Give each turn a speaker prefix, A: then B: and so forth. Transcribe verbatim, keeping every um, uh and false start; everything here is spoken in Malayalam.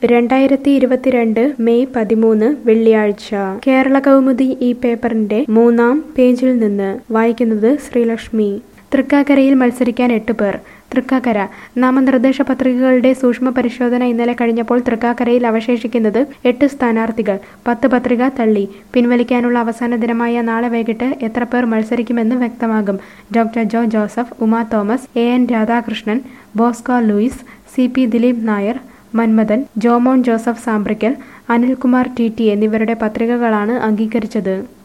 A: രണ്ടായിരത്തി ഇരുപത്തിരണ്ട് മെയ് പതിമൂന്ന് വെള്ളിയാഴ്ച കേരള കൗമുദി ഈ പേപ്പറിന്റെ മൂന്നാം പേജിൽ നിന്ന് വായിക്കുന്നത് ശ്രീലക്ഷ്മി. തൃക്കാക്കരയിൽ മത്സരിക്കാൻ എട്ട് പേർ. തൃക്കാക്കര നാമനിർദ്ദേശ പത്രികകളുടെ സൂക്ഷ്മ പരിശോധന ഇന്നലെ കഴിഞ്ഞപ്പോൾ തൃക്കാക്കരയിൽ അവശേഷിക്കുന്നത് എട്ട് സ്ഥാനാർത്ഥികൾ. പത്ത് പത്രിക തള്ളി. പിൻവലിക്കാനുള്ള അവസാന ദിനമായ നാളെ വൈകിട്ട് എത്ര പേർ മത്സരിക്കുമെന്ന് വ്യക്തമാകും. Doctor Jo Joseph, Uma Thomas, A N Radhakrishnan, Bosco Lewis, C P Dileep Nair, Manmadhan, Jomon Joseph Sampraykkal, Anilkumar T T എന്നിവരുടെ പത്രികകളാണ് അംഗീകരിച്ചത്.